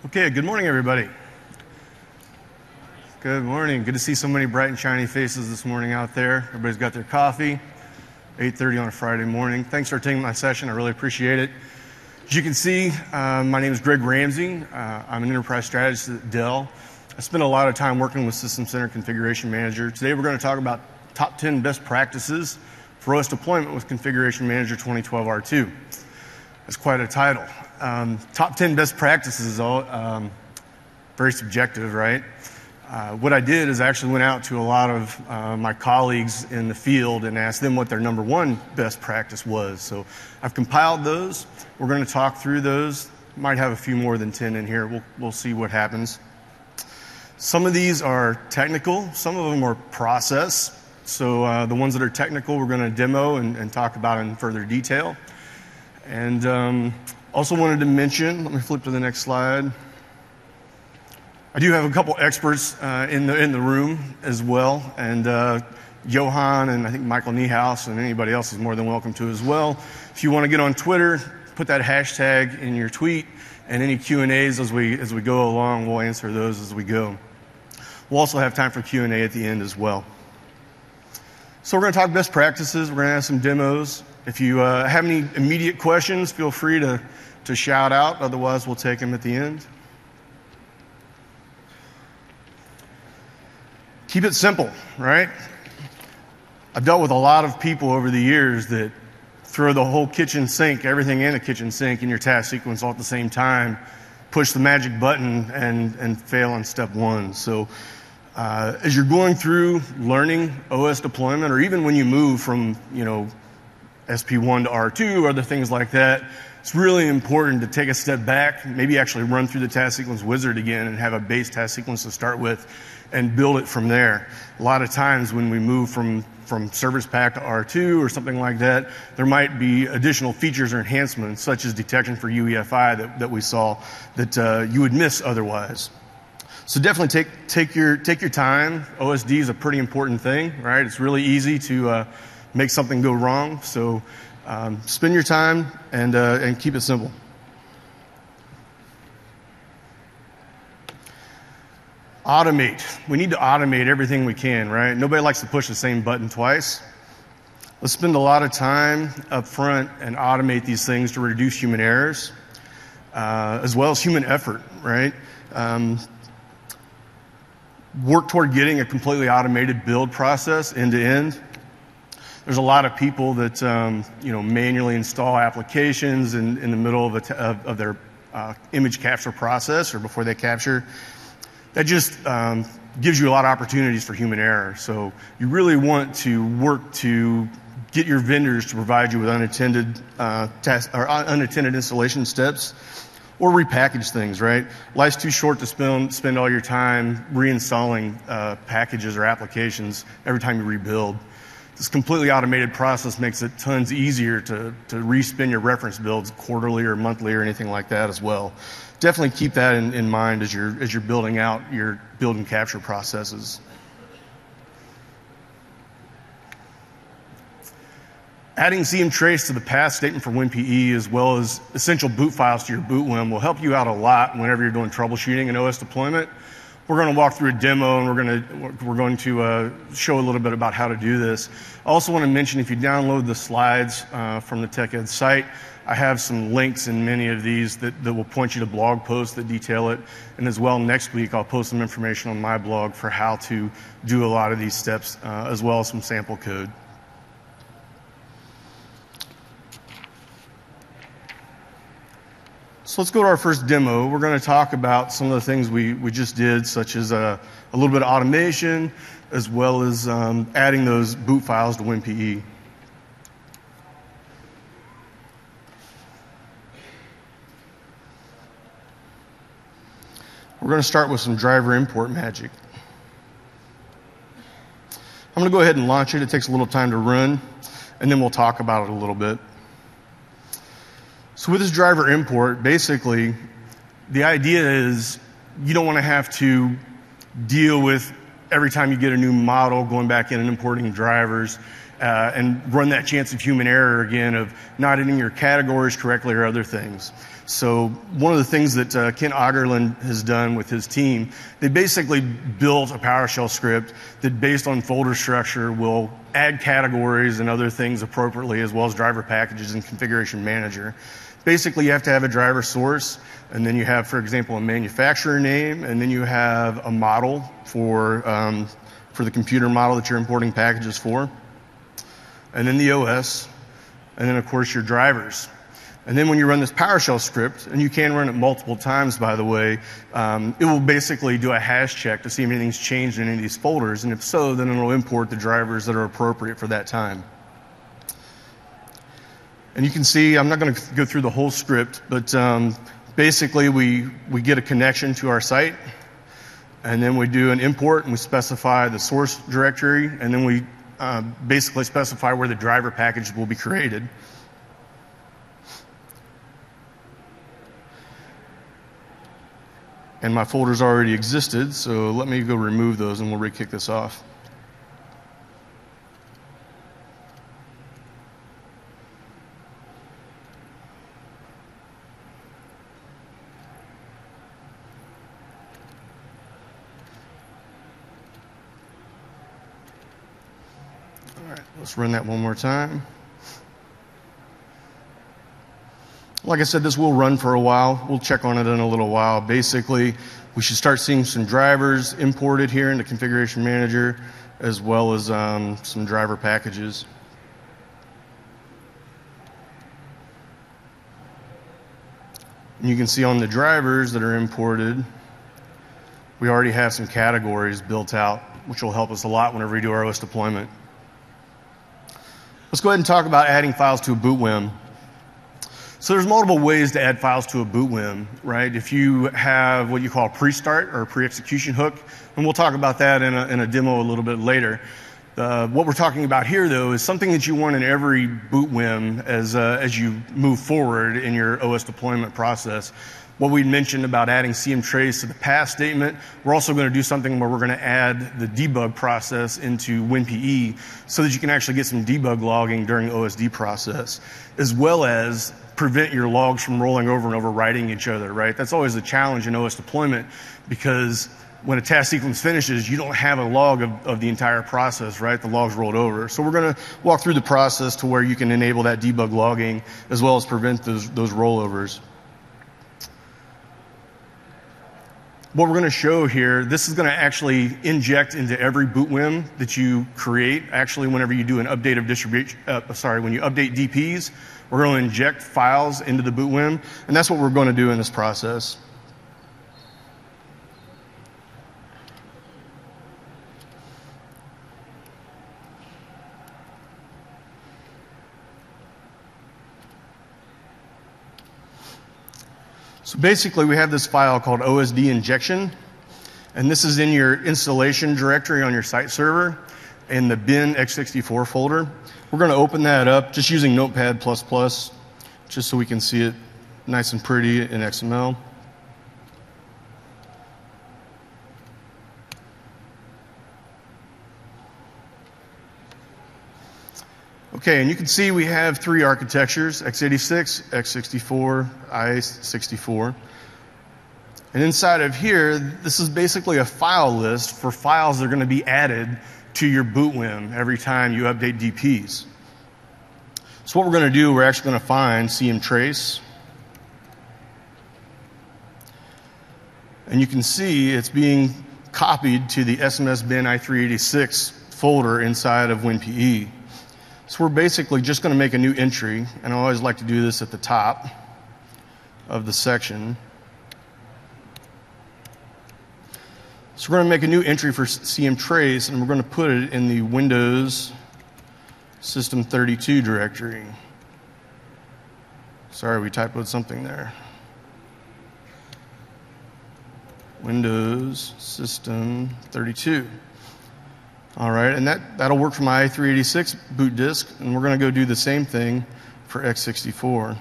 Okay, good morning, everybody. Good morning. Good to see so many bright and shiny faces this morning out there. Everybody's got their coffee, 8:30 on a Friday morning. Thanks for attending my session. I really appreciate it. As you can see, my name is Greg Ramsey. I'm an enterprise strategist at Dell. I spend a lot of time working with System Center Configuration Manager. Today we're going to talk about top 10 best practices for OS deployment with Configuration Manager 2012 R2. That's quite a title. Top 10 best practices is all very subjective, right? What I did is I actually went out to a lot of my colleagues in the field and asked them what their number one best practice was. So I've compiled those. We're going to talk through those. Might have a few more than 10 in here. We'll see what happens. Some of these are technical. Some of them are process. So the ones that are technical we're going to demo and talk about in further detail. And also wanted to mention, let me flip to the next slide. I do have a couple experts in the room as well, and Johan and I think Michael Niehaus and anybody else is more than welcome to as well. If you want to get on Twitter, put that hashtag in your tweet, and any Q&As as we go along, we'll answer those as we go. We'll also have time for Q&A at the end as well. So we're going to talk best practices. We're going to have some demos. If you have any immediate questions, feel free to shout out. Otherwise, we'll take them at the end. Keep it simple, right? I've dealt with a lot of people over the years that throw the whole kitchen sink, everything in the kitchen sink in your task sequence all at the same time, push the magic button and fail on step one. So as you're going through learning OS deployment, or even when you move from, SP1 to R2 or other things like that, it's really important to take a step back, maybe actually run through the task sequence wizard again and have a base task sequence to start with and build it from there. A lot of times when we move from Service Pack to R2 or something like that, there might be additional features or enhancements such as detection for UEFI that we saw that you would miss otherwise. So definitely take your time. OSD is a pretty important thing, right? It's really easy to make something go wrong. So spend your time and keep it simple. Automate. We need to automate everything we can, right? Nobody likes to push the same button twice. Let's spend a lot of time up front and automate these things to reduce human errors, as well as human effort, right? Work toward getting a completely automated build process end to end. There's a lot of people that manually install applications in the middle of their image capture process or before they capture. That just gives you a lot of opportunities for human error. So you really want to work to get your vendors to provide you with unattended installation steps, or repackage things, right? Life's too short to spend all your time reinstalling packages or applications every time you rebuild. This completely automated process makes it tons easier to respin your reference builds quarterly or monthly or anything like that as well. Definitely keep that in mind as you're building out your build and capture processes. Adding CMTrace to the path statement for WinPE as well as essential boot files to your boot WIM will help you out a lot whenever you're doing troubleshooting in OS deployment. We're going to walk through a demo and we're going to show a little bit about how to do this. I also want to mention, if you download the slides from the TechEd site, I have some links in many of these that will point you to blog posts that detail it. And as well, next week I'll post some information on my blog for how to do a lot of these steps, as well as some sample code. So let's go to our first demo. We're going to talk about some of the things we just did, such as a little bit of automation, as well as adding those boot files to WinPE. We're going to start with some driver import magic. I'm going to go ahead and launch it. It takes a little time to run, and then we'll talk about it a little bit. So with this driver import, basically, the idea is you don't want to have to deal with every time you get a new model going back in and importing drivers and run that chance of human error again of not hitting your categories correctly or other things. So one of the things that Ken Augerland has done with his team, they basically built a PowerShell script that, based on folder structure, will add categories and other things appropriately, as well as driver packages and configuration manager. Basically, you have to have a driver source, and then you have, for example, a manufacturer name, and then you have a model for the computer model that you're importing packages for, and then the OS, and then, of course, your drivers. And then when you run this PowerShell script, and you can run it multiple times, by the way, it will basically do a hash check to see if anything's changed in any of these folders, and if so, then it'll import the drivers that are appropriate for that time. And you can see, I'm not going to go through the whole script, but basically we get a connection to our site, and then we do an import, and we specify the source directory, and then we basically specify where the driver package will be created. And my folders already existed, so let me go remove those, and we'll re-kick this off. Let's run that one more time. Like I said, this will run for a while. We'll check on it in a little while. Basically, we should start seeing some drivers imported here into Configuration Manager, as well as some driver packages. And you can see on the drivers that are imported, we already have some categories built out, which will help us a lot whenever we do our OS deployment. Let's go ahead and talk about adding files to a boot WIM. So there's multiple ways to add files to a boot WIM, right? If you have what you call a pre-start or a pre-execution hook, and we'll talk about that in a demo a little bit later. What we're talking about here, though, is something that you want in every boot WIM as you move forward in your OS deployment process. What we mentioned about adding cmtrace to the pass statement, we're also going to do something where we're going to add the debug process into WinPE so that you can actually get some debug logging during the OSD process, as well as prevent your logs from rolling over and overwriting each other, right? That's always a challenge in OS deployment, because when a task sequence finishes, you don't have a log of the entire process, right? The log's rolled over. So we're going to walk through the process to where you can enable that debug logging, as well as prevent those rollovers. What we're going to show here, this is going to actually inject into every boot WIM that you create. Actually, whenever you do an update of distribution, when you update DPs, we're going to inject files into the boot WIM, and that's what we're going to do in this process. So basically, we have this file called OSD injection, and this is in your installation directory on your site server in the bin x64 folder. We're going to open that up just using Notepad++, just so we can see it nice and pretty in XML. Okay, and you can see we have three architectures, x86, x64, i64. And inside of here, this is basically a file list for files that are going to be added to your boot WIM every time you update DPs. So what we're going to do, we're actually going to find cmtrace. And you can see it's being copied to the SMS bin i386 folder inside of WinPE. So we're basically just going to make a new entry, and I always like to do this at the top of the section. So we're going to make a new entry for cmtrace, and we're going to put it in the Windows System32 directory. Sorry, we typoed something there. Windows System32. All right, and that'll work for my i386 boot disk, and we're going to go do the same thing for x64.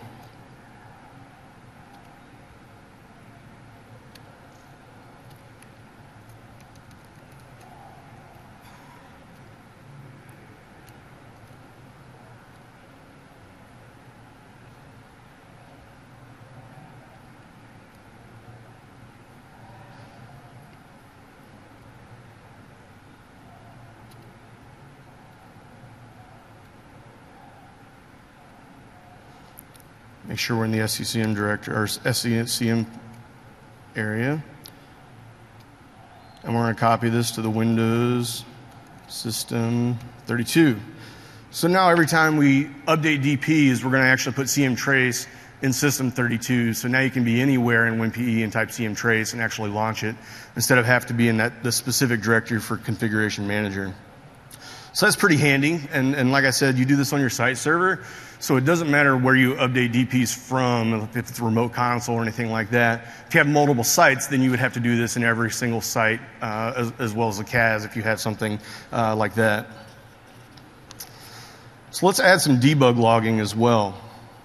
Make sure we're in the SCCM directory or SCCM area. And we're going to copy this to the Windows System 32. So now every time we update DPs, we're going to actually put CM Trace in System 32. So now you can be anywhere in WinPE and type CM Trace and actually launch it instead of have to be in the specific directory for Configuration Manager. So that's pretty handy. And like I said, you do this on your site server. So it doesn't matter where you update DPs from, if it's a remote console or anything like that. If you have multiple sites, then you would have to do this in every single site, as well as a CAS if you have something like that. So let's add some debug logging as well.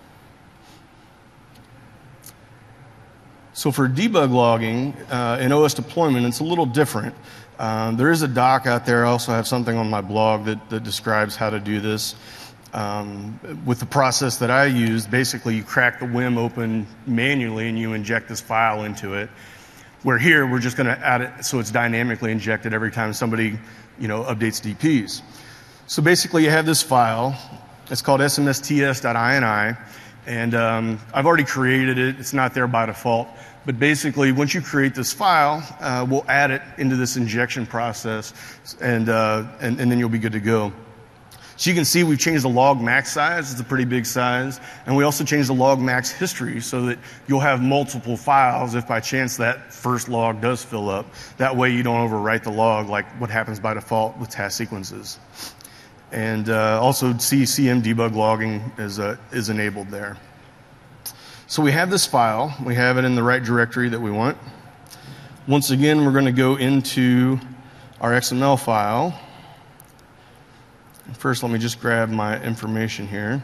So for debug logging in OS deployment, it's a little different. There is a doc out there. I also have something on my blog that describes how to do this. With the process that I use, basically you crack the WIM open manually and you inject this file into it. Where here, we're just going to add it so it's dynamically injected every time somebody updates DPs. So basically you have this file. It's called smsts.ini. And I've already created it. It's not there by default. But basically, once you create this file, we'll add it into this injection process, and then you'll be good to go. So you can see we've changed the log max size. It's a pretty big size. And we also changed the log max history so that you'll have multiple files if by chance that first log does fill up. That way you don't overwrite the log like what happens by default with task sequences. And also CM debug logging is enabled there. So we have this file. We have it in the right directory that we want. Once again, we're going to go into our XML file. First, let me just grab my information here.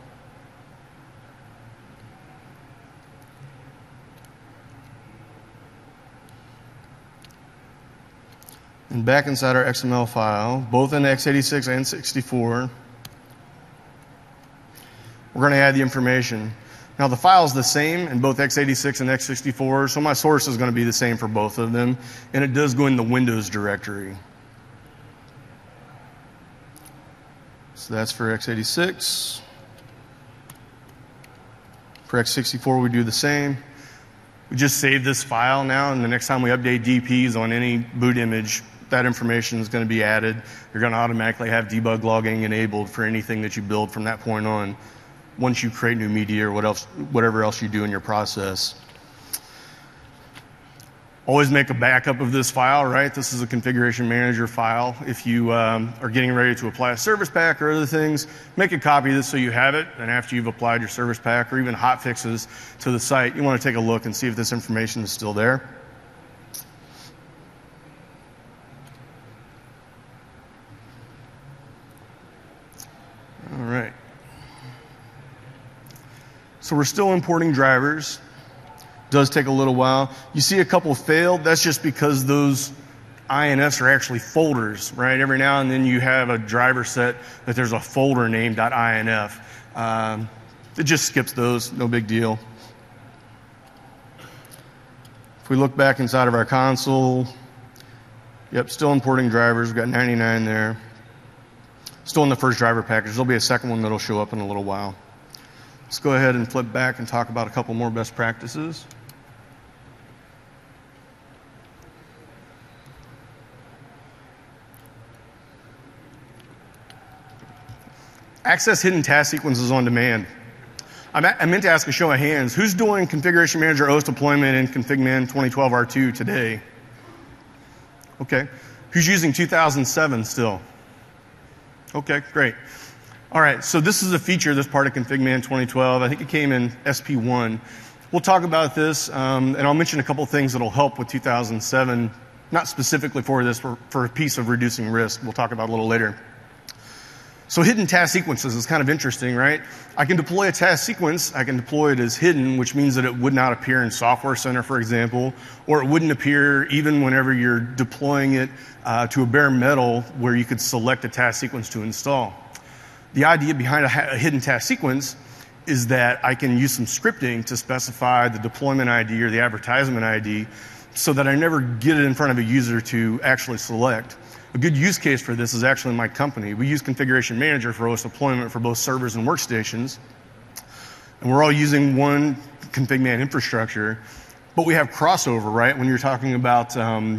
And back inside our XML file, both in x86 and 64, we're going to add the information. Now, the file is the same in both x86 and x64, so my source is going to be the same for both of them, and it does go in the Windows directory. So that's for x86. For x64, we do the same. We just save this file now, and the next time we update DPs on any boot image, that information is going to be added. You're going to automatically have debug logging enabled for anything that you build from that point on, once you create new media or whatever else you do in your process. Always make a backup of this file, right? This is a configuration manager file. If you are getting ready to apply a service pack or other things, make a copy of this so you have it, and after you've applied your service pack or even hot fixes to the site, you want to take a look and see if this information is still there. All right. So we're still importing drivers. Does take a little while. You see a couple failed. That's just because those INFs are actually folders, right? Every now and then you have a driver set that there's a folder named .inf. It just skips those, no big deal. If we look back inside of our console, yep, still importing drivers. We've got 99 there. Still in the first driver package. There'll be a second one that'll show up in a little while. Let's go ahead and flip back and talk about a couple more best practices. Access hidden task sequences on demand. I meant to ask a show of hands. Who's doing Configuration Manager OS deployment in ConfigMan 2012 R2 today? Okay. Who's using 2007 still? Okay, great. All right, so this is a feature that's part of ConfigMan 2012. I think it came in SP1. We'll talk about this, and I'll mention a couple things that'll help with 2007, not specifically for this, for a piece of reducing risk. We'll talk about it a little later. So hidden task sequences is kind of interesting, right? I can deploy a task sequence. I can deploy it as hidden, which means that it would not appear in Software Center, for example, or it wouldn't appear even whenever you're deploying it to a bare metal where you could select a task sequence to install. The idea behind a hidden task sequence is that I can use some scripting to specify the deployment ID or the advertisement ID so that I never get it in front of a user to actually select. A good use case for this is actually my company. We use Configuration Manager for OS deployment for both servers and workstations. and we're all using one config-man infrastructure, but we have crossover, right? When you're talking about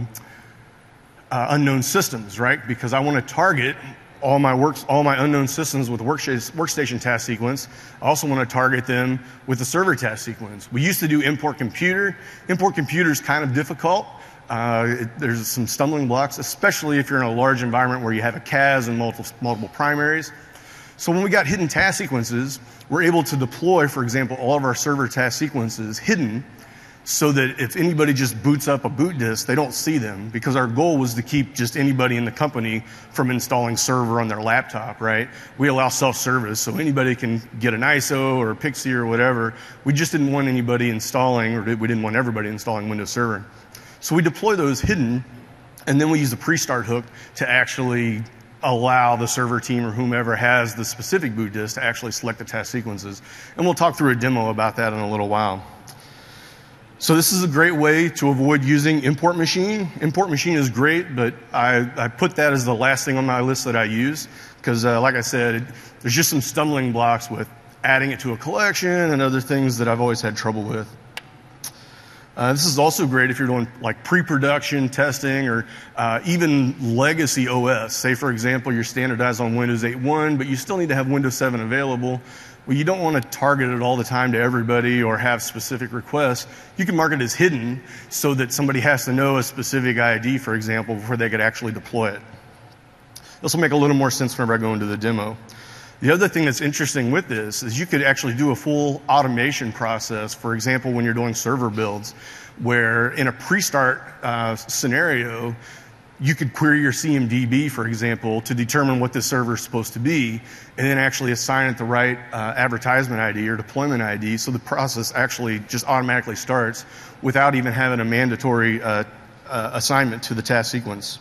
unknown systems, right? Because I want to target all my unknown systems with workstation task sequence. I also want to target them with the server task sequence. We used to do import computer. Import computer is kind of difficult. There's some stumbling blocks, especially if you're in a large environment where you have a CAS and multiple primaries. So when we got hidden task sequences, we're able to deploy, for example, all of our server task sequences hidden, so that if anybody just boots up a boot disk, they don't see them, because our goal was to keep just anybody in the company from installing server on their laptop, right? We allow self-service, so anybody can get an ISO or a Pixie or whatever. We just didn't want anybody installing, or we didn't want everybody installing Windows Server. So we deploy those hidden, and then we use the pre-start hook to actually allow the server team or whomever has the specific boot disk to actually select the task sequences. And we'll talk through a demo about that in a little while. So this is a great way to avoid using import machine. Import machine is great, but I put that as the last thing on my list that I use, because like I said, there's just some stumbling blocks with adding it to a collection and other things that I've always had trouble with. This is also great if you're doing like pre-production testing or even legacy OS. Say, for example, you're standardized on Windows 8.1, but you still need to have Windows 7 available. Well, you don't want to target it all the time to everybody or have specific requests. You can mark it as hidden so that somebody has to know a specific ID, for example, before they could actually deploy it. This will make a little more sense whenever I go into the demo. The other thing that's interesting with this is you could actually do a full automation process, for example, when you're doing server builds, where in a pre-start scenario, you could query your CMDB, for example, to determine what this server is supposed to be, and then actually assign it the right advertisement ID or deployment ID, so the process actually just automatically starts without even having a mandatory assignment to the task sequence.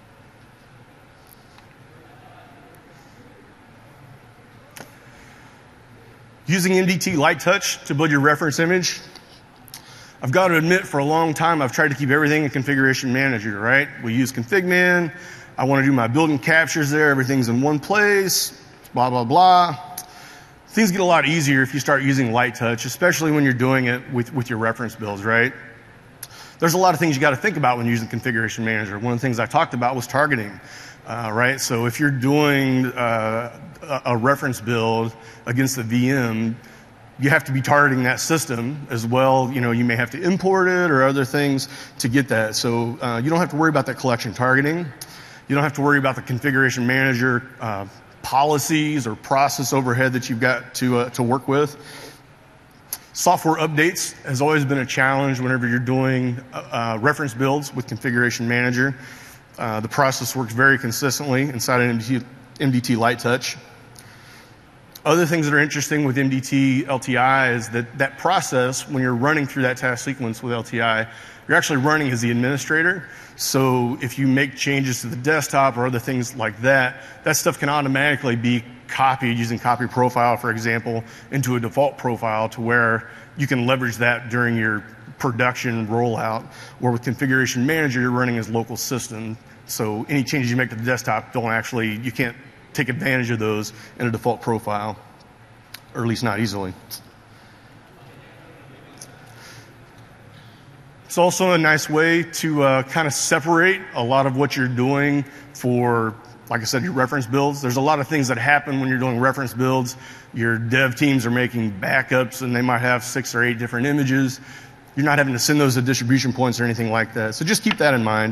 Using MDT Light Touch to build your reference image. I've got to admit, for a long time, I've tried to keep everything in Configuration Manager, right? We use ConfigMan. I want to do my build and captures there. Everything's in one place, blah, blah, blah. Things get a lot easier if you start using Light Touch, especially when you're doing it with your reference builds, right? There's a lot of things you got to think about when you're using Configuration Manager. One of the things I talked about was targeting, right? So if you're doing a reference build against the VM, you have to be targeting that system as well. You know, you may have to import it or other things to get that. So you don't have to worry about that collection targeting. You don't have to worry about the Configuration Manager policies or process overhead that you've got to work with. Software updates has always been a challenge whenever you're doing reference builds with Configuration Manager. The process works very consistently inside of MDT Light Touch. Other things that are interesting with MDT LTI is that process, when you're running through that task sequence with LTI, you're actually running as the administrator. So if you make changes to the desktop or other things like that, that stuff can automatically be copied using copy profile, for example, into a default profile to where you can leverage that during your production rollout. Where with Configuration Manager, you're running as local system. So any changes you make to the desktop you can't take advantage of those in a default profile, or at least not easily. It's also a nice way to kind of separate a lot of what you're doing for, like I said, your reference builds. There's a lot of things that happen when you're doing reference builds. Your dev teams are making backups, and they might have 6 or 8 different images. You're not having to send those to distribution points or anything like that. So just keep that in mind.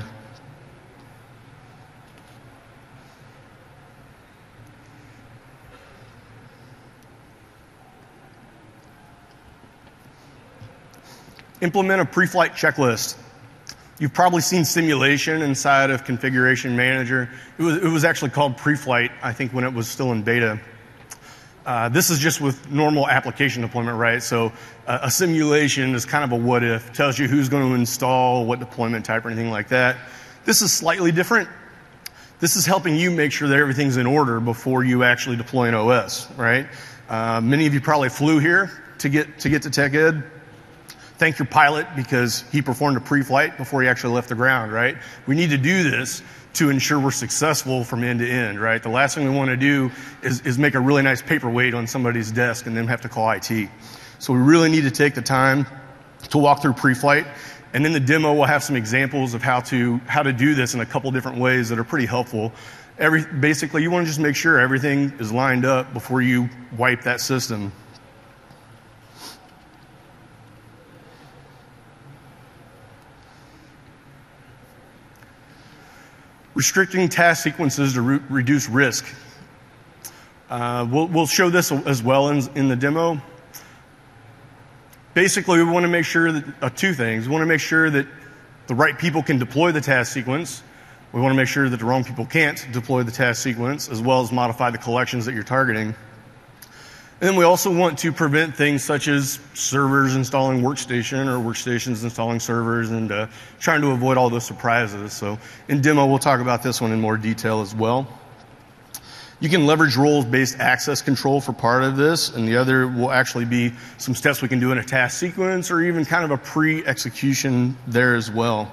Implement a pre-flight checklist. You've probably seen simulation inside of Configuration Manager. It was actually called pre-flight, I think, when it was still in beta. This is just with normal application deployment, right? So a simulation is kind of a what if, tells you who's going to install, what deployment type or anything like that. This is slightly different. This is helping you make sure that everything's in order before you actually deploy an OS, right? Many of you probably flew here to get to TechEd. Thank your pilot because he performed a pre-flight before he actually left the ground, right? We need to do this to ensure we're successful from end to end, right? The last thing we want to do is make a really nice paperweight on somebody's desk and then have to call IT. So we really need to take the time to walk through pre-flight. And in the demo, we'll have some examples of how to do this in a couple different ways that are pretty helpful. Basically, you want to just make sure everything is lined up before you wipe that system. Restricting task sequences to reduce risk. We'll show this as well in the demo. Basically, we want to make sure that two things. We want to make sure that the right people can deploy the task sequence. We want to make sure that the wrong people can't deploy the task sequence, as well as modify the collections that you're targeting. And then we also want to prevent things such as servers installing workstation or workstations installing servers, and trying to avoid all those surprises. So in demo, we'll talk about this one in more detail as well. You can leverage roles-based access control for part of this, and the other will actually be some steps we can do in a task sequence or even kind of a pre-execution there as well.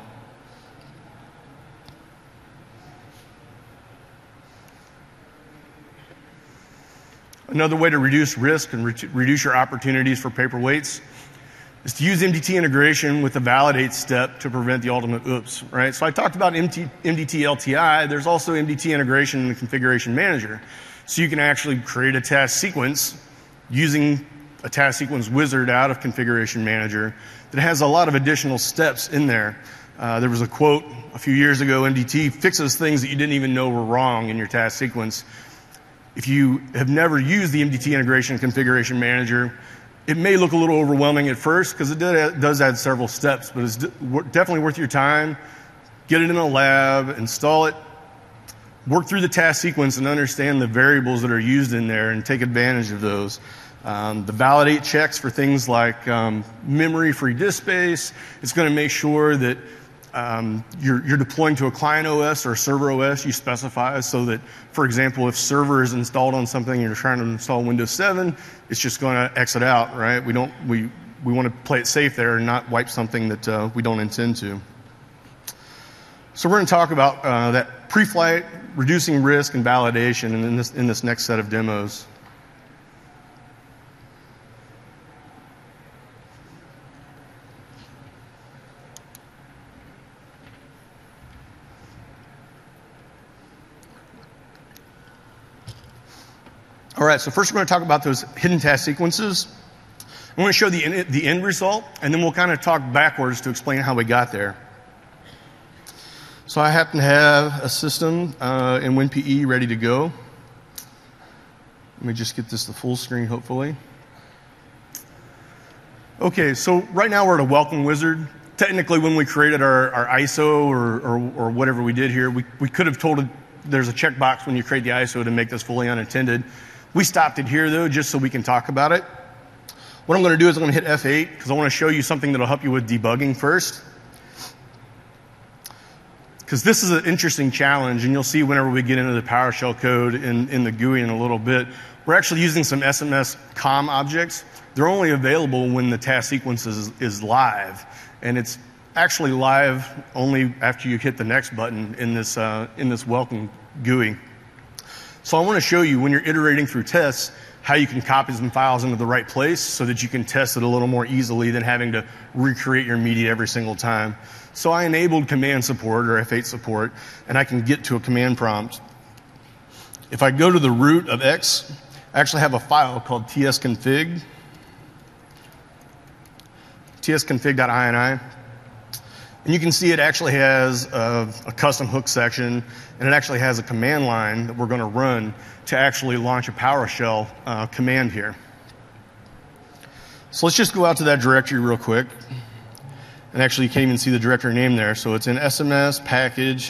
Another way to reduce risk and reduce your opportunities for paperweights is to use MDT integration with the validate step to prevent the ultimate oops, right? So I talked about MDT LTI. There's also MDT integration in the configuration manager. So you can actually create a task sequence using a task sequence wizard out of configuration manager that has a lot of additional steps in there. There was a quote a few years ago, MDT fixes things that you didn't even know were wrong in your task sequence. If you have never used the MDT integration configuration manager, it may look a little overwhelming at first because it does add several steps, but it's definitely worth your time. Get it in a lab, install it, work through the task sequence and understand the variables that are used in there and take advantage of those. The validate checks for things like memory-free disk space. It's going to make sure that you're deploying to a client OS or a server OS you specify, so that, for example, if server is installed on something and you're trying to install Windows 7, it's just going to exit out, right? We want to play it safe there and not wipe something that we don't intend to. So we're going to talk about that pre-flight, reducing risk, and validation in this next set of demos. All right, so first we're going to talk about those hidden task sequences. I'm going to show the end result, and then we'll kind of talk backwards to explain how we got there. So I happen to have a system in WinPE ready to go. Let me just get this to full screen, hopefully. Okay, so right now we're at a welcome wizard. Technically, when we created our ISO or whatever we did here, we could have told it there's a checkbox when you create the ISO to make this fully unattended. We stopped it here, though, just so we can talk about it. What I'm going to do is I'm going to hit F8 because I want to show you something that will help you with debugging first. Because this is an interesting challenge, and you'll see whenever we get into the PowerShell code in the GUI in a little bit. We're actually using some SMS COM objects. They're only available when the task sequence is live, and it's actually live only after you hit the next button in this welcome GUI. So I want to show you when you're iterating through tests how you can copy some files into the right place so that you can test it a little more easily than having to recreate your media every single time. So I enabled command support or F8 support, and I can get to a command prompt. If I go to the root of X, I actually have a file called tsconfig, tsconfig.ini. And you can see it actually has a custom hook section, and it actually has a command line that we're going to run to actually launch a PowerShell command here. So let's just go out to that directory real quick. And actually, you can't even see the directory name there. So it's in SMS package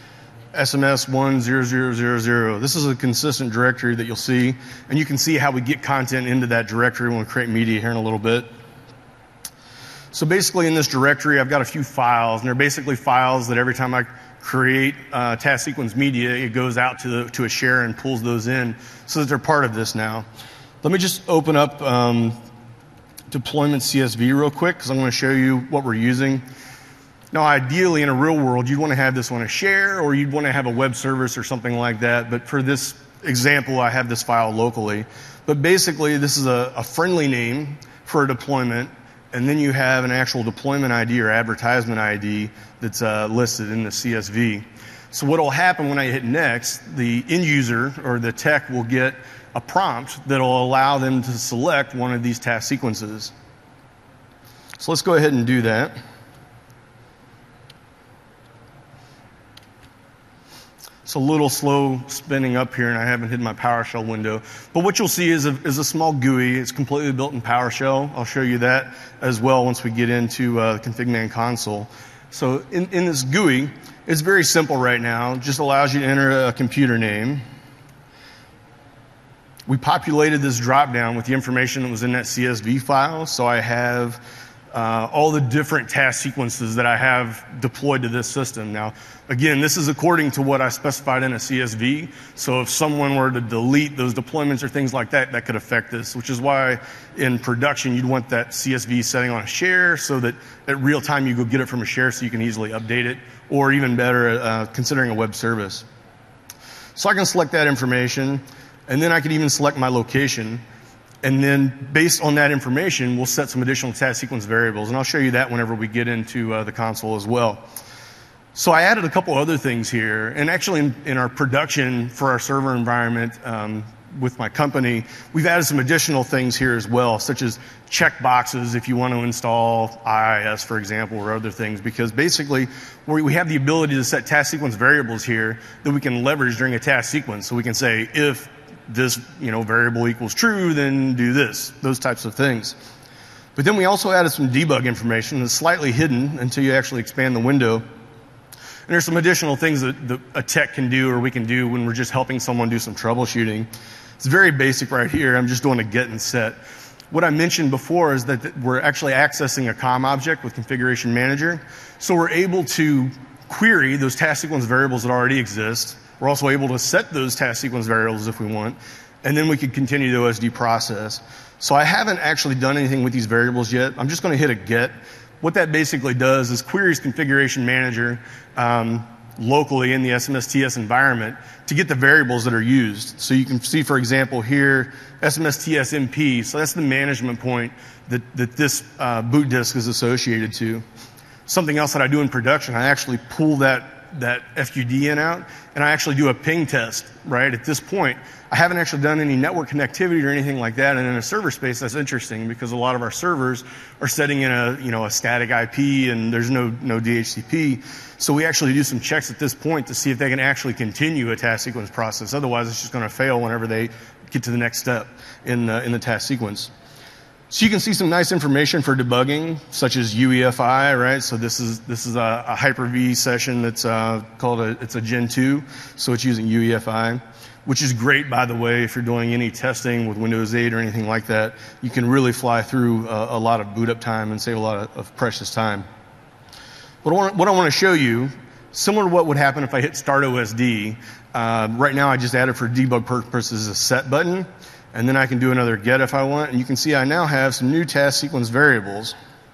SMS10000. This is a consistent directory that you'll see, and you can see how we get content into that directory when we create media here in a little bit. So basically in this directory, I've got a few files, and they're basically files that every time I create task sequence media, it goes out to a share and pulls those in so that they're part of this now. Let me just open up deployment CSV real quick because I'm going to show you what we're using. Now, ideally, in a real world, you'd want to have this on a share or you'd want to have a web service or something like that. But for this example, I have this file locally. But basically, this is a friendly name for a deployment, and then you have an actual deployment ID or advertisement ID that's listed in the CSV. So what will happen when I hit next, the end user or the tech will get a prompt that will allow them to select one of these task sequences. So let's go ahead and do that. It's a little slow spinning up here, and I haven't hit my PowerShell window. But what you'll see is a small GUI. It's completely built in PowerShell. I'll show you that as well once we get into the ConfigMan console. So in this GUI, it's very simple right now. It just allows you to enter a computer name. We populated this dropdown with the information that was in that CSV file. So I have all the different task sequences that I have deployed to this system. Now, again, this is according to what I specified in a CSV. So if someone were to delete those deployments or things like that, that could affect this, which is why in production you'd want that CSV setting on a share so that at real time you go get it from a share so you can easily update it, or even better, considering a web service. So I can select that information, and then I can even select my location. And then based on that information, we'll set some additional task sequence variables. And I'll show you that whenever we get into the console as well. So I added a couple other things here. And actually in our production for our server environment with my company, we've added some additional things here as well, such as checkboxes if you want to install IIS, for example, or other things. Because basically we have the ability to set task sequence variables here that we can leverage during a task sequence. So we can say if this variable equals true, then do this, those types of things. But then we also added some debug information that's slightly hidden until you actually expand the window. And there's some additional things that a tech can do or we can do when we're just helping someone do some troubleshooting. It's very basic right here. I'm just doing a get and set. What I mentioned before is that we're actually accessing a COM object with Configuration Manager. So we're able to query those task sequence variables that already exist. We're also able to set those task sequence variables if we want, and then we could continue the OSD process. So I haven't actually done anything with these variables yet. I'm just going to hit a get. What that basically does is queries Configuration Manager locally in the SMSTS environment to get the variables that are used. So you can see, for example, here, SMSTS MP. So that's the management point that this boot disk is associated to. Something else that I do in production, I actually pull that FQDN out, and I actually do a ping test, right? At this point, I haven't actually done any network connectivity or anything like that, and in a server space, that's interesting because a lot of our servers are setting in a static IP, and there's no DHCP. So we actually do some checks at this point to see if they can actually continue a task sequence process. Otherwise, it's just going to fail whenever they get to the next step in the task sequence. So you can see some nice information for debugging, such as UEFI, right? So this is a Hyper-V session that's it's a Gen 2, so it's using UEFI, which is great, by the way, if you're doing any testing with Windows 8 or anything like that. You can really fly through a lot of boot up time and save a lot of precious time. But what I want to show you, similar to what would happen if I hit Start OSD, right now I just added for debug purposes a set button. And then I can do another get if I want. And you can see I now have some new task sequence variables.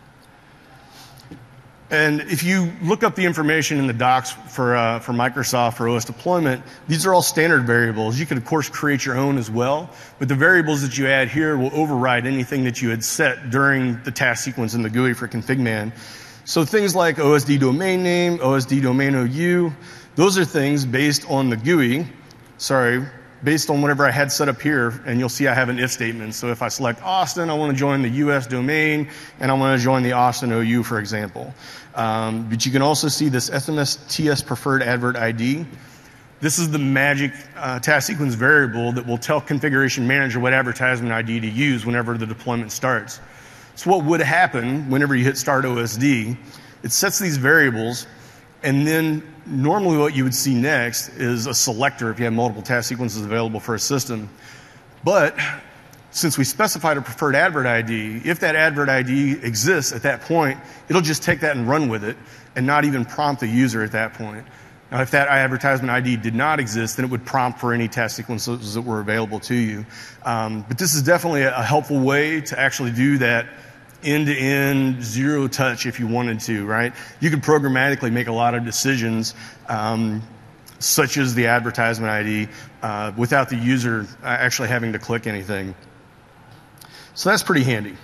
And if you look up the information in the docs for Microsoft for OS deployment, these are all standard variables. You can, of course, create your own as well. But the variables that you add here will override anything that you had set during the task sequence in the GUI for ConfigMan. So things like OSD domain name, OSD domain OU, those are things based on the GUI. Based on whatever I had set up here, and you'll see I have an if statement. So if I select Austin, I want to join the US domain, and I want to join the Austin OU, for example. But you can also see this SMSTS preferred advert ID. This is the magic task sequence variable that will tell Configuration Manager what advertisement ID to use whenever the deployment starts. So what would happen whenever you hit Start OSD, it sets these variables, and then normally what you would see next is a selector if you have multiple task sequences available for a system. But since we specified a preferred advert ID, if that advert ID exists at that point, it'll just take that and run with it and not even prompt the user at that point. Now, if that advertisement ID did not exist, then it would prompt for any task sequences that were available to you. But this is definitely a helpful way to actually do that end-to-end, zero touch if you wanted to, right? You could programmatically make a lot of decisions, such as the advertisement ID, without the user actually having to click anything. So that's pretty handy.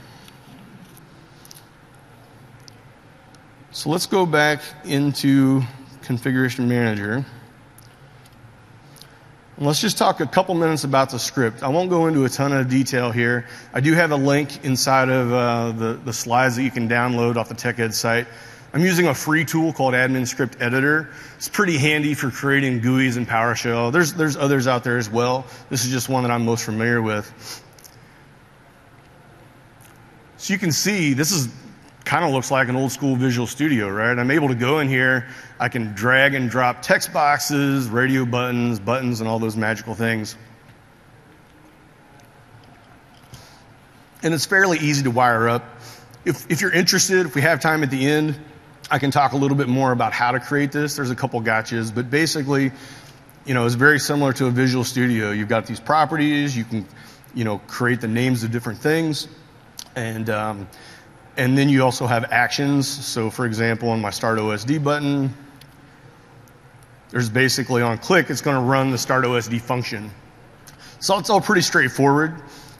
So let's go back into Configuration Manager. And let's just talk a couple minutes about the script. I won't go into a ton of detail here. I do have a link inside of the slides that you can download off the TechEd site. I'm using a free tool called Admin Script Editor. It's pretty handy for creating GUIs in PowerShell. There's others out there as well. This is just one that I'm most familiar with. So you can see this is kind of looks like an old school Visual Studio, right? I'm able to go in here, I can drag and drop text boxes, radio buttons, and all those magical things. And it's fairly easy to wire up. If you're interested, if we have time at the end, I can talk a little bit more about how to create this. There's a couple gotchas, but basically, it's very similar to a Visual Studio. You've got these properties, you can, create the names of different things, and then you also have actions. So for example, on my Start OSD button, there's basically on click, it's going to run the Start OSD function. So it's all pretty straightforward.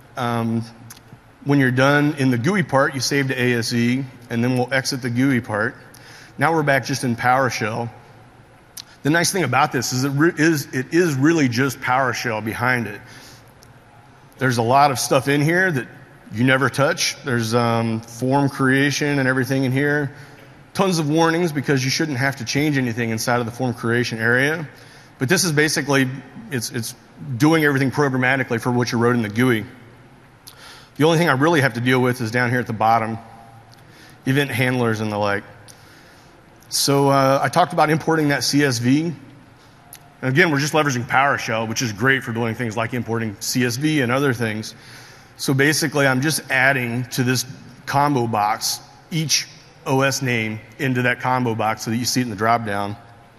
When you're done in the GUI part, you save to ASE, and then we'll exit the GUI part. Now we're back just in PowerShell. The nice thing about this is it is really just PowerShell behind it. There's a lot of stuff in here that you never touch. There's form creation and everything in here. Tons of warnings because you shouldn't have to change anything inside of the form creation area. But this is basically, it's doing everything programmatically for what you wrote in the GUI. The only thing I really have to deal with is down here at the bottom, event handlers and the like. So I talked about importing that CSV. And again, we're just leveraging PowerShell, which is great for doing things like importing CSV and other things. So basically, I'm just adding to this combo box each OS name into that combo box so that you see it in the dropdown.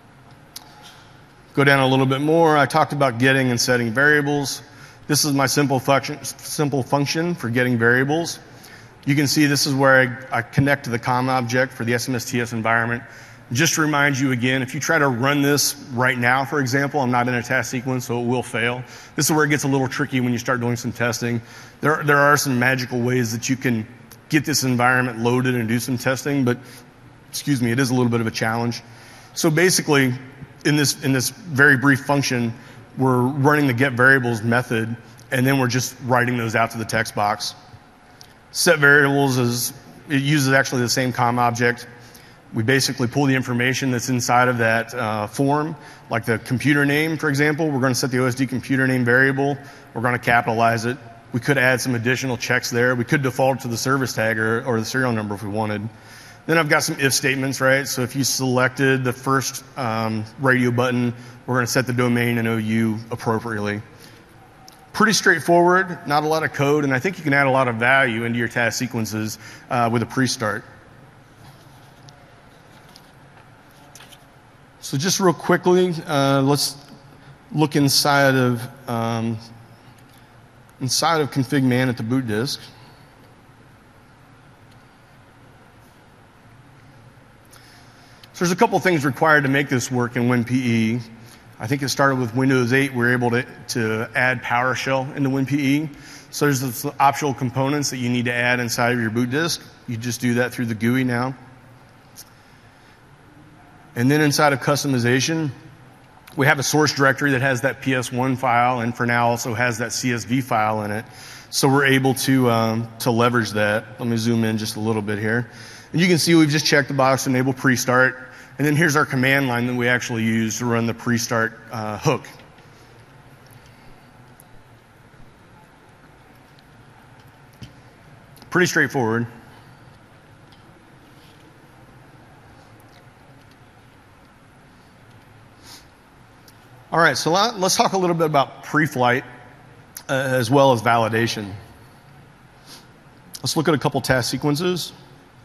Go down a little bit more. I talked about getting and setting variables. This is my simple function for getting variables. You can see this is where I connect to the COM object for the SMSTS environment. Just to remind you again, if you try to run this right now, for example, I'm not in a task sequence, so it will fail. This is where it gets a little tricky when you start doing some testing. There are some magical ways that you can get this environment loaded and do some testing, but excuse me, it is a little bit of a challenge. So basically, in this very brief function, we're running the get variables method, and then we're just writing those out to the text box. Set variables it uses actually the same COM object. We basically pull the information that's inside of that form, like the computer name, for example. We're going to set the OSD computer name variable. We're going to capitalize it. We could add some additional checks there. We could default to the service tag or the serial number if we wanted. Then I've got some if statements, right? So if you selected the first radio button, we're going to set the domain and OU appropriately. Pretty straightforward, not a lot of code, and I think you can add a lot of value into your task sequences with a pre-start. So just real quickly, let's look inside of config man at the boot disk. So there's a couple things required to make this work in WinPE. I think it started with Windows 8. We were able to add PowerShell into WinPE. So there's this optional components that you need to add inside of your boot disk. You just do that through the GUI now. And then inside of customization, we have a source directory that has that PS1 file and for now also has that CSV file in it. So we're able to leverage that. Let me zoom in just a little bit here. And you can see we've just checked the box, enable pre-start. And then here's our command line that we actually use to run the pre-start hook. Pretty straightforward. All right, so let's talk a little bit about pre-flight as well as validation. Let's look at a couple task sequences.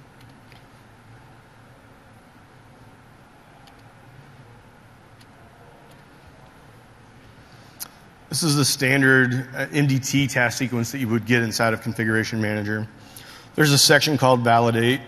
This is the standard MDT task sequence that you would get inside of Configuration Manager. There's a section called validation.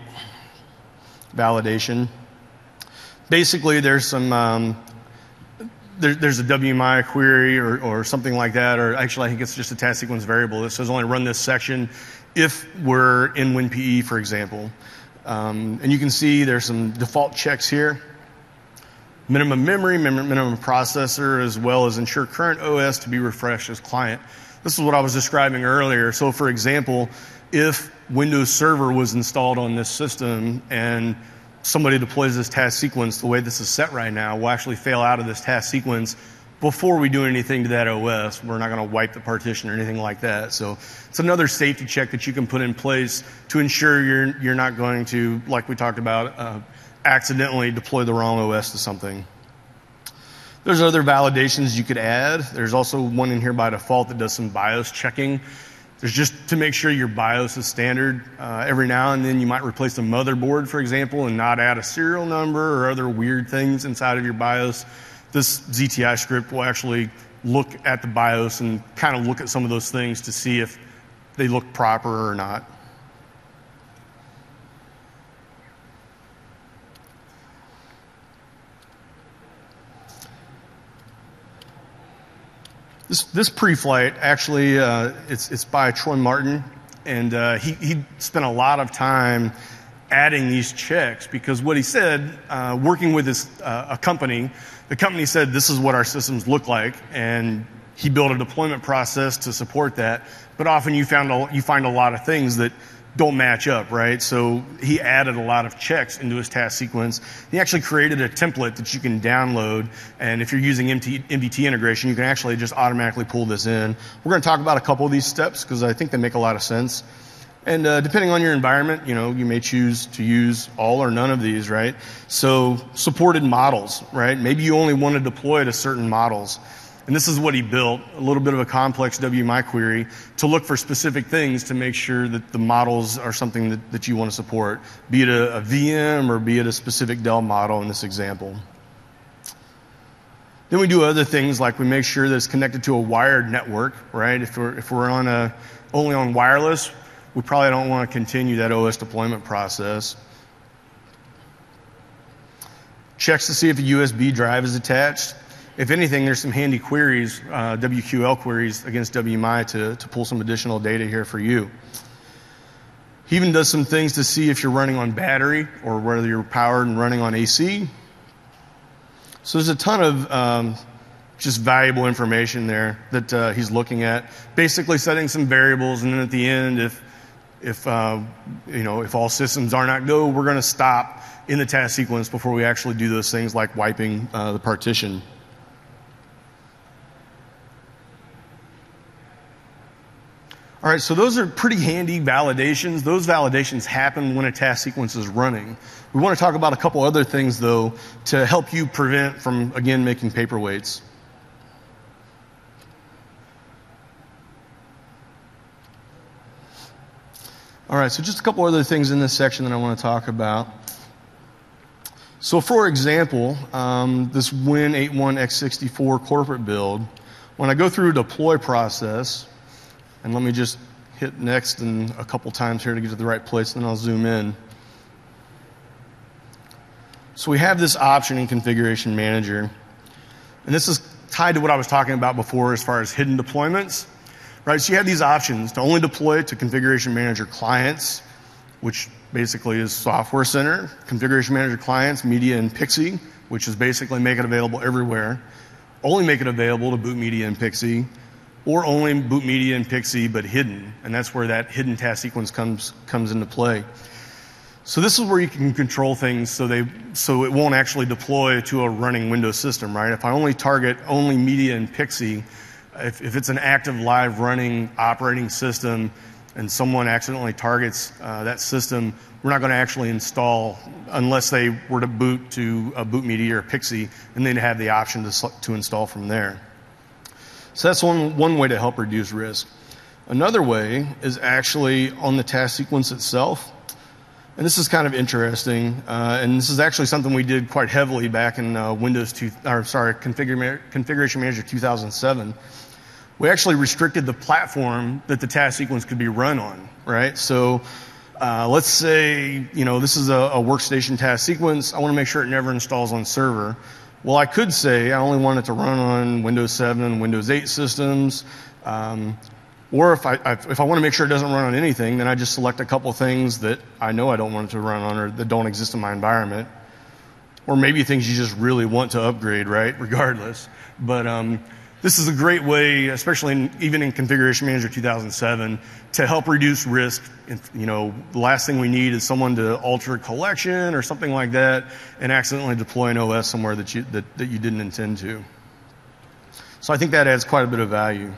Basically, there's some there's a WMI query or something like that, or actually I think it's just a task sequence variable that says only run this section if we're in WinPE, for example. And you can see there's some default checks here. Minimum memory, minimum processor, as well as ensure current OS to be refreshed as client. This is what I was describing earlier. So for example, if Windows Server was installed on this system and somebody deploys this task sequence, the way this is set right now, we'll actually fail out of this task sequence before we do anything to that OS. We're not going to wipe the partition or anything like that. So it's another safety check that you can put in place to ensure you're not going to, like we talked about, accidentally deploy the wrong OS to something. There's other validations you could add. There's also one in here by default that does some BIOS checking. There's just to make sure your BIOS is standard. Every now and then you might replace a motherboard, for example, and not add a serial number or other weird things inside of your BIOS. This ZTI script will actually look at the BIOS and kind of look at some of those things to see if they look proper or not. This pre-flight, actually, it's by Troy Martin, and he spent a lot of time adding these checks because what he said, working with a company, the company said this is what our systems look like, and he built a deployment process to support that. But often you find a lot of things that don't match up, right? So he added a lot of checks into his task sequence. He actually created a template that you can download, and if you're using MDT integration, you can actually just automatically pull this in. We're going to talk about a couple of these steps because I think they make a lot of sense. And depending on your environment, you may choose to use all or none of these, right? So supported models, right? Maybe you only want to deploy to certain models. And this is what he built, a little bit of a complex WMI query to look for specific things to make sure that the models are something that you want to support, be it a VM or be it a specific Dell model in this example. Then we do other things like we make sure that it's connected to a wired network, right? If we're only on wireless, we probably don't want to continue that OS deployment process. Checks to see if a USB drive is attached. If anything, there's some handy queries, WQL queries against WMI to pull some additional data here for you. He even does some things to see if you're running on battery or whether you're powered and running on AC. So there's a ton of just valuable information there that he's looking at. Basically setting some variables, and then at the end, if all systems are not go, we're going to stop in the task sequence before we actually do those things like wiping the partition. All right, so those are pretty handy validations. Those validations happen when a task sequence is running. We want to talk about a couple other things, though, to help you prevent from, again, making paperweights. All right, so just a couple other things in this section that I want to talk about. So for example, this Win81x64 corporate build, when I go through a deploy process, and let me just hit next and a couple times here to get to the right place, and then I'll zoom in. So we have this option in Configuration Manager, and this is tied to what I was talking about before as far as hidden deployments, right? So you have these options to only deploy to Configuration Manager clients, which basically is Software Center, Configuration Manager clients, Media, and Pixie, which is basically make it available everywhere. Only make it available to Boot Media and Pixie, or only Boot Media and Pixie, but hidden. And that's where that hidden task sequence comes into play. So this is where you can control things so it won't actually deploy to a running Windows system, right? If I only target only Media and Pixie, if it's an active live running operating system and someone accidentally targets that system, we're not going to actually install unless they were to boot to a Boot Media or Pixie, and then have the option to install from there. So that's one way to help reduce risk. Another way is actually on the task sequence itself. And this is kind of interesting, and this is actually something we did quite heavily back in Configuration Manager 2007. We actually restricted the platform that the task sequence could be run on, right? So Let's say, this is a workstation task sequence. I want to make sure it never installs on server. Well, I could say I only want it to run on Windows 7 and Windows 8 systems. Or if I want to make sure it doesn't run on anything, then I just select a couple things that I know I don't want it to run on or that don't exist in my environment. Or maybe things you just really want to upgrade, right? Regardless. But this is a great way, especially even in Configuration Manager 2007, to help reduce risk. The last thing we need is someone to alter a collection or something like that and accidentally deploy an OS somewhere that you didn't intend to. So I think that adds quite a bit of value.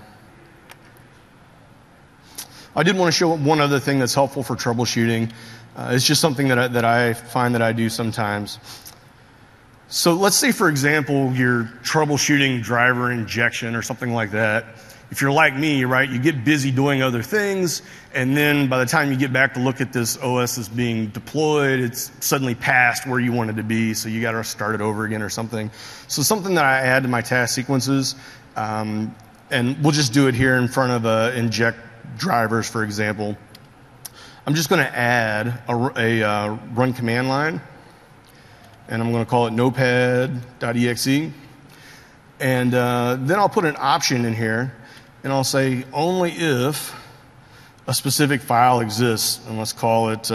I did want to show one other thing that's helpful for troubleshooting. It's just something that I find that I do sometimes. So let's say, for example, you're troubleshooting driver injection or something like that. If you're like me, right, you get busy doing other things, and then by the time you get back to look at this OS that's being deployed, it's suddenly past where you wanted to be, so you got to start it over again or something. So something that I add to my task sequences, and we'll just do it here in front of inject drivers, for example. I'm just going to add a run command line, and I'm going to call it notepad.exe. And then I'll put an option in here, and I'll say only if a specific file exists, and let's call it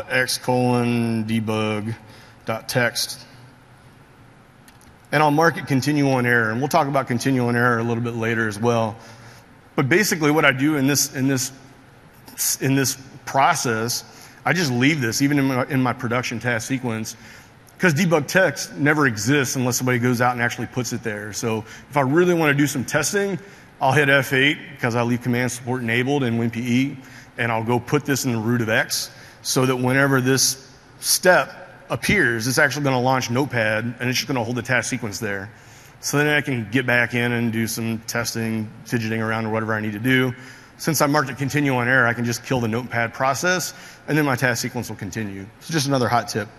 x:/debug.txt. And I'll mark it continue on error, and we'll talk about continue on error a little bit later as well. But basically what I do in this process, I just leave this, even in my production task sequence, because debug text never exists unless somebody goes out and actually puts it there. So if I really want to do some testing, I'll hit F8 because I leave command support enabled in WinPE, and I'll go put this in the root of X so that whenever this step appears, it's actually going to launch Notepad, and it's just going to hold the task sequence there. So then I can get back in and do some testing, fidgeting around or whatever I need to do. Since I marked it continue on error, I can just kill the Notepad process, and then my task sequence will continue. So just another hot tip.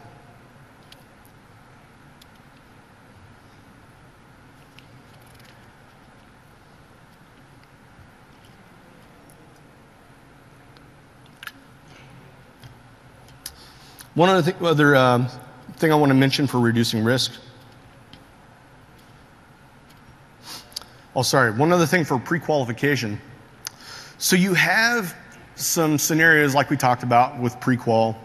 One other thing I want to mention for reducing risk. One other thing for pre-qualification. So you have some scenarios like we talked about with pre-qual,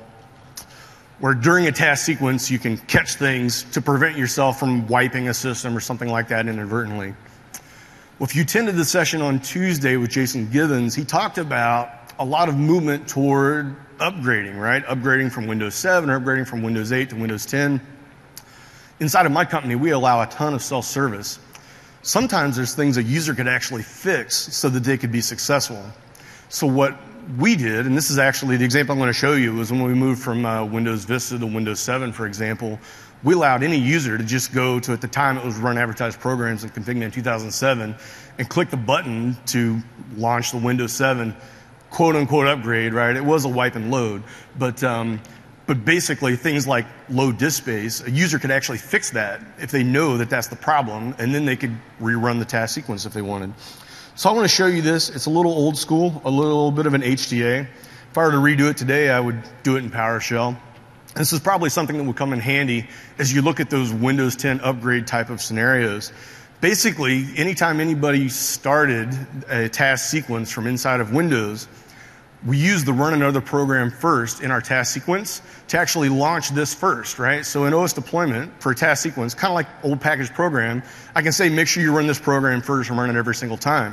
where during a task sequence you can catch things to prevent yourself from wiping a system or something like that inadvertently. Well, if you attended the session on Tuesday with Jason Givens, he talked about a lot of movement toward upgrading, right? Upgrading from Windows 7 or upgrading from Windows 8 to Windows 10. Inside of my company, we allow a ton of self-service. Sometimes there's things a user could actually fix so that they could be successful. So what we did, and this is actually the example I'm going to show you, was when we moved from Windows Vista to Windows 7, for example, we allowed any user to just go to, at the time it was Run Advertised Programs in Config in 2007, and click the button to launch the Windows 7 quote-unquote upgrade, right? It was a wipe and load, but basically things like low disk space, a user could actually fix that if they know that that's the problem, and then they could rerun the task sequence if they wanted. So I want to show you this. It's a little old school, a little bit of an HTA. If I were to redo it today, I would do it in PowerShell. This is probably something that would come in handy as you look at those Windows 10 upgrade type of scenarios. Basically, anytime anybody started a task sequence from inside of Windows, we use the run another program first in our task sequence to actually launch this first, right? So in OS deployment for a task sequence, kind of like old package program, I can say make sure you run this program first and run it every single time.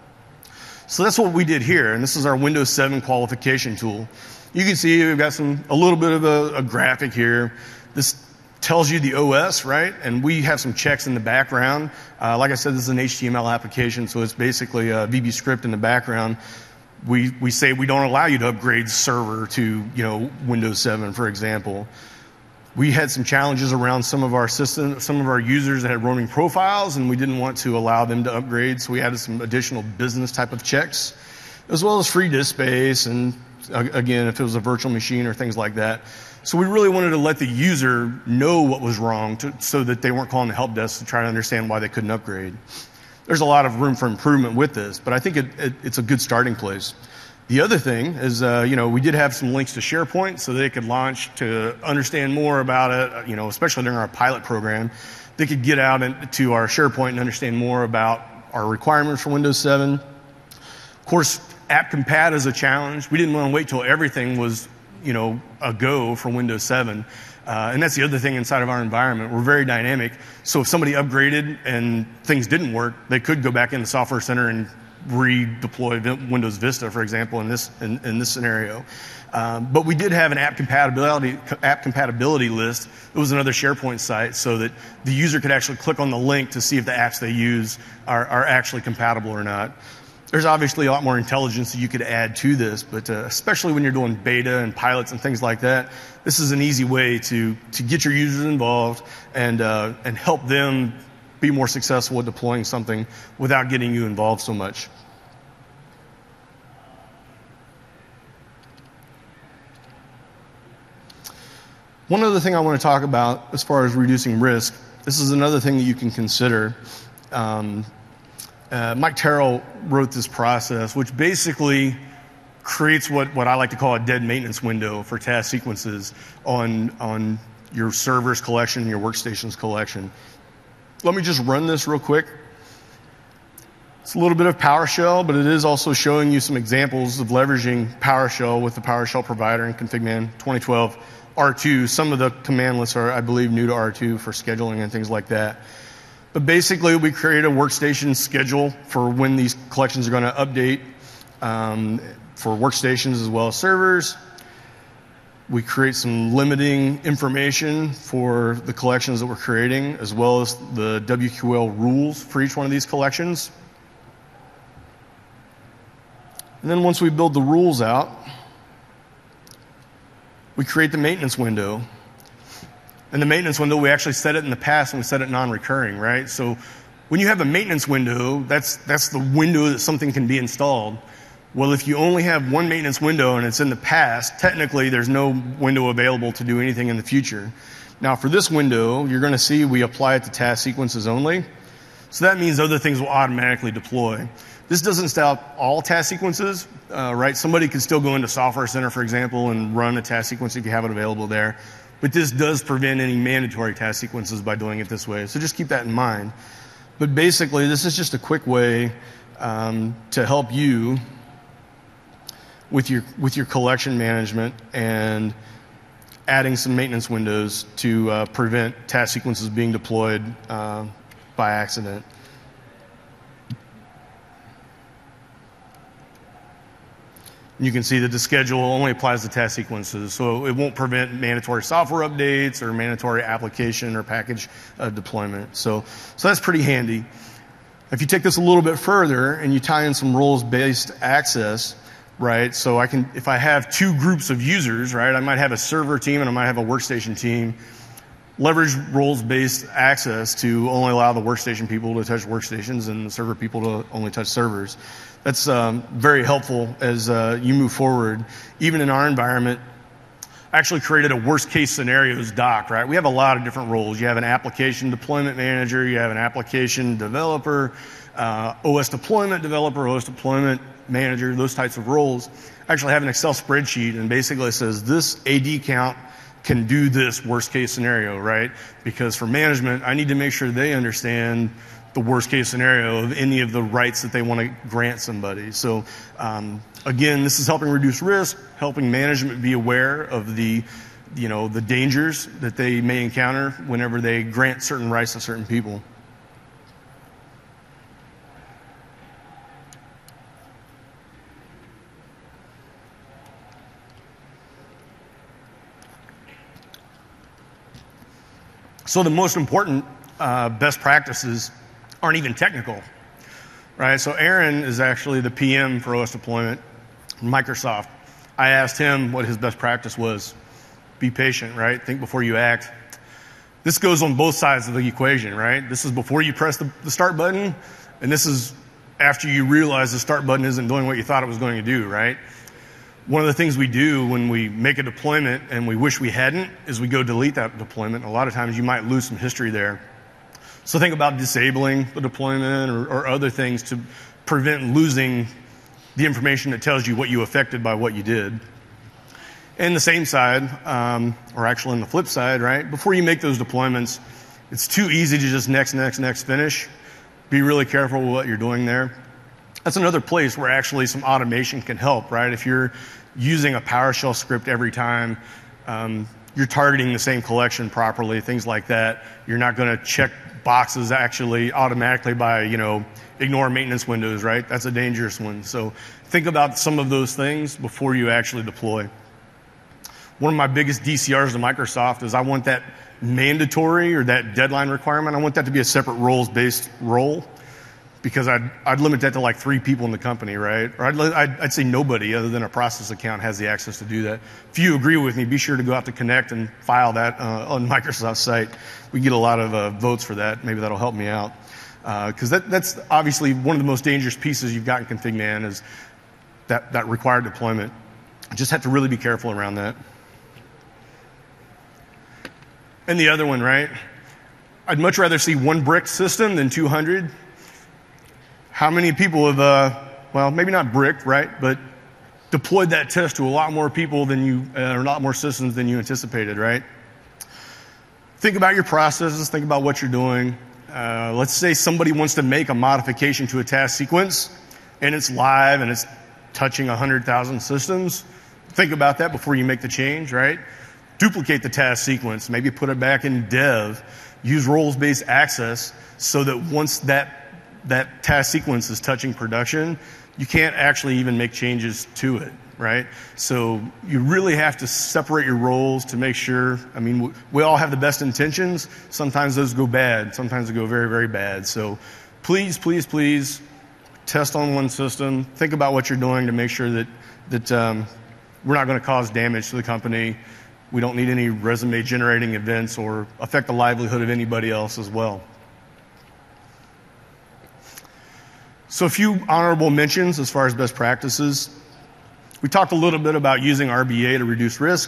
So that's what we did here, and this is our Windows 7 qualification tool. You can see we've got a little bit of a graphic here. This tells you the OS, right? And we have some checks in the background. Like I said, this is an HTML application, so it's basically a VB script in the background. We say we don't allow you to upgrade server to Windows 7, for example. We had some challenges around some of our users that had roaming profiles, and we didn't want to allow them to upgrade, so we added some additional business type of checks, as well as free disk space, and again, if it was a virtual machine or things like that. So we really wanted to let the user know what was wrong so that they weren't calling the help desk to try to understand why they couldn't upgrade. There's a lot of room for improvement with this, but I think it's a good starting place. The other thing is, we did have some links to SharePoint so they could launch to understand more about it, especially during our pilot program. They could get out into our SharePoint and understand more about our requirements for Windows 7. Of course, app compat is a challenge. We didn't want to wait till everything was, a go for Windows 7. And that's the other thing inside of our environment. We're very dynamic. So if somebody upgraded and things didn't work, they could go back into Software Center and redeploy Windows Vista, for example, in this scenario. But we did have an app compatibility list. It was another SharePoint site so that the user could actually click on the link to see if the apps they use are actually compatible or not. There's obviously a lot more intelligence that you could add to this, but especially when you're doing beta and pilots and things like that, this is an easy way to get your users involved and help them be more successful at deploying something without getting you involved so much. One other thing I want to talk about as far as reducing risk, this is another thing that you can consider. Mike Terrell wrote this process, which basically creates what I like to call a dead maintenance window for task sequences on your servers collection, your workstations collection. Let me just run this real quick. It's a little bit of PowerShell, but it is also showing you some examples of leveraging PowerShell with the PowerShell provider in ConfigMan 2012 R2. Some of the command lists are, I believe, new to R2 for scheduling and things like that. But basically, we create a workstation schedule for when these collections are going to update for workstations as well as servers. We create some limiting information for the collections that we're creating, as well as the WQL rules for each one of these collections. And then once we build the rules out, we create the maintenance window. And the maintenance window, we actually set it in the past and we set it non-recurring, right? So when you have a maintenance window, that's the window that something can be installed. Well, if you only have one maintenance window and it's in the past, technically there's no window available to do anything in the future. Now for this window, you're going to see we apply it to task sequences only. So that means other things will automatically deploy. This doesn't stop all task sequences, right? Somebody can still go into Software Center, for example, and run a task sequence if you have it available there. But this does prevent any mandatory task sequences by doing it this way. So just keep that in mind. But basically, this is just a quick way to help you with your collection management and adding some maintenance windows to prevent task sequences being deployed by accident. You can see that the schedule only applies to task sequences, so it won't prevent mandatory software updates or mandatory application or package deployment. So that's pretty handy. If you take this a little bit further and you tie in some roles-based access, right? So if I have two groups of users, right? I might have a server team and I might have a workstation team. Leverage roles-based access to only allow the workstation people to touch workstations and the server people to only touch servers. That's very helpful as you move forward. Even in our environment, I actually created a worst-case scenarios doc, right? We have a lot of different roles. You have an application deployment manager, you have an application developer, OS deployment developer, OS deployment manager, those types of roles. I actually have an Excel spreadsheet, and basically it says this AD count can do this worst-case scenario, right? Because for management, I need to make sure they understand the worst-case scenario of any of the rights that they want to grant somebody. So again, this is helping reduce risk, helping management be aware of the dangers that they may encounter whenever they grant certain rights to certain people. So the most important best practices aren't even technical, right? So Aaron is actually the PM for OS deployment in Microsoft. I asked him what his best practice was. Be patient, right? Think before you act. This goes on both sides of the equation, right? This is before you press the start button, and this is after you realize the start button isn't doing what you thought it was going to do, right? One of the things we do when we make a deployment and we wish we hadn't is we go delete that deployment. A lot of times you might lose some history there. So think about disabling the deployment or other things to prevent losing the information that tells you what you affected by what you did. And the same side, or actually on the flip side, right? Before you make those deployments, it's too easy to just next, finish. Be really careful with what you're doing there. That's another place where actually some automation can help, right? If you're using a PowerShell script every time, you're targeting the same collection properly, things like that. You're not going to check boxes actually automatically by, ignore maintenance windows, right? That's a dangerous one. So think about some of those things before you actually deploy. One of my biggest DCRs to Microsoft is I want that mandatory or that deadline requirement. I want that to be a separate roles-based role, because I'd limit that to like 3 people in the company, right? Or I'd say nobody other than a process account has the access to do that. If you agree with me, be sure to go out to Connect and file that on Microsoft's site. We get a lot of votes for that. Maybe that'll help me out. Because that's obviously one of the most dangerous pieces you've got in ConfigMan is that required deployment. You just have to really be careful around that. And the other one, right? I'd much rather see 1 brick system than 200. How many people have, well, maybe not bricked, right, but deployed that test to a lot more people than you, or a lot more systems than you anticipated, right? Think about your processes. Think about what you're doing. Let's say somebody wants to make a modification to a task sequence, and it's live, and it's touching 100,000 systems. Think about that before you make the change, right? Duplicate the task sequence. Maybe put it back in dev. Use roles-based access so that once that task sequence is touching production, you can't actually even make changes to it, right? So you really have to separate your roles to make sure. I mean, we all have the best intentions. Sometimes those go bad. Sometimes they go very, very bad. So please, please, please test on 1 system. Think about what you're doing to make sure that we're not going to cause damage to the company. We don't need any resume generating events or affect the livelihood of anybody else as well. So a few honorable mentions as far as best practices. We talked a little bit about using RBA to reduce risk.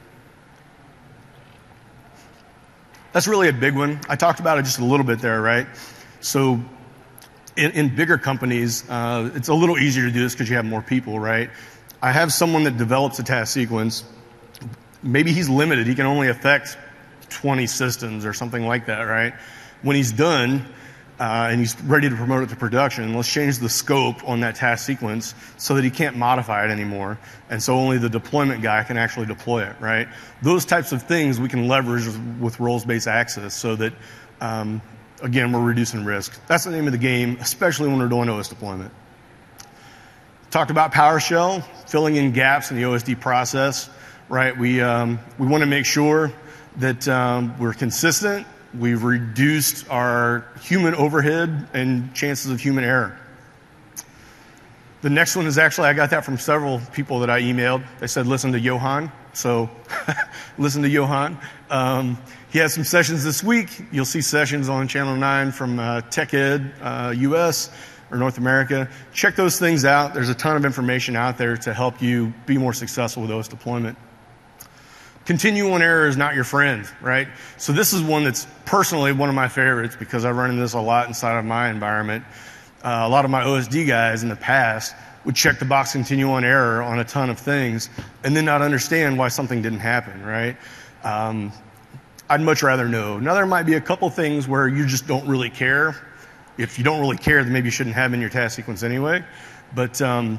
That's really a big one. I talked about it just a little bit there, right? So in bigger companies, it's a little easier to do this because you have more people, right? I have someone that develops a task sequence. Maybe he's limited. He can only affect 20 systems or something like that, right? When he's done and he's ready to promote it to production, let's change the scope on that task sequence so that he can't modify it anymore. And so only the deployment guy can actually deploy it, right? Those types of things we can leverage with roles-based access so that, again, we're reducing risk. That's the name of the game, especially when we're doing OS deployment. Talked about PowerShell, filling in gaps in the OSD process. Right, we want to make sure that we're consistent. We've reduced our human overhead and chances of human error. The next one is actually, I got that from several people that I emailed. They said, listen to Johan. So listen to Johan. He has some sessions this week. You'll see sessions on Channel 9 from TechEd US or North America. Check those things out. There's a ton of information out there to help you be more successful with OS deployment. Continual error is not your friend, right? So this is one that's personally one of my favorites because I run into this a lot inside of my environment. A lot of my OSD guys in the past would check the box continual error on a ton of things and then not understand why something didn't happen, right? I'd much rather know. Now, there might be a couple things where you just don't really care. If you don't really care, then maybe you shouldn't have them in your task sequence anyway. But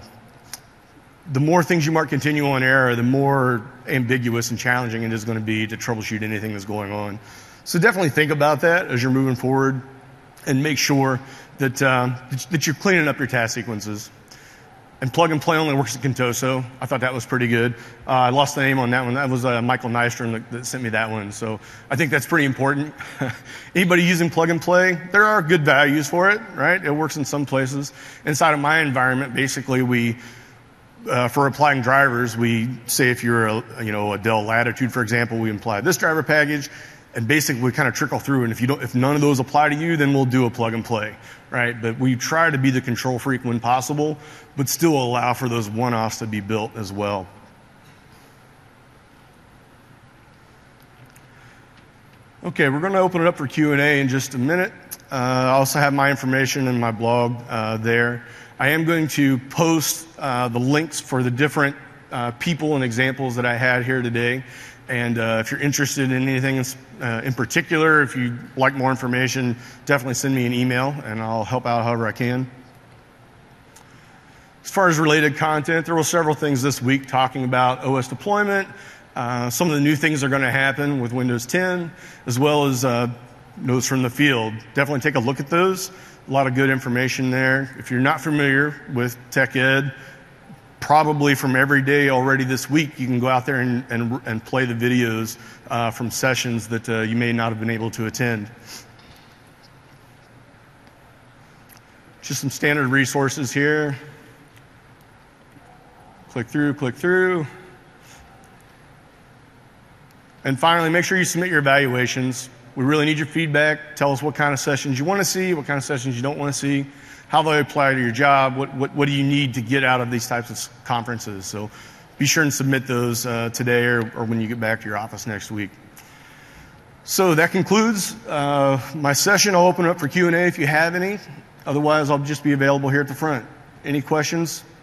the more things you mark continual on error, the more ambiguous and challenging it is going to be to troubleshoot anything that's going on. So definitely think about that as you're moving forward and make sure that, that you're cleaning up your task sequences. And plug and play only works at Contoso. I thought that was pretty good. I lost the name on that one. That was Michael Nystrom that sent me that one. So I think that's pretty important. Anybody using plug and play, there are good values for it, right? It works in some places. Inside of my environment, basically for applying drivers, we say if you're a Dell Latitude, for example, we apply this driver package, and basically we kind of trickle through. And if none of those apply to you, then we'll do a plug and play, right? But we try to be the control freak when possible, but still allow for those one-offs to be built as well. Okay, we're going to open it up for Q&A in just a minute. I also have my information in my blog there. I am going to post the links for the different people and examples that I had here today. And if you're interested in anything in particular, if you'd like more information, definitely send me an email and I'll help out however I can. As far as related content, there were several things this week talking about OS deployment, some of the new things that are going to happen with Windows 10, as well as notes from the field. Definitely take a look at those. A lot of good information there. If you're not familiar with Tech Ed, probably from every day already this week, you can go out there and play the videos from sessions that you may not have been able to attend. Just some standard resources here. Click through. And finally, make sure you submit your evaluations. We really need your feedback. Tell us what kind of sessions you want to see, what kind of sessions you don't want to see, how they apply to your job, what do you need to get out of these types of conferences. So be sure and submit those today or when you get back to your office next week. So that concludes my session. I'll open it up for Q&A if you have any. Otherwise, I'll just be available here at the front. Any questions?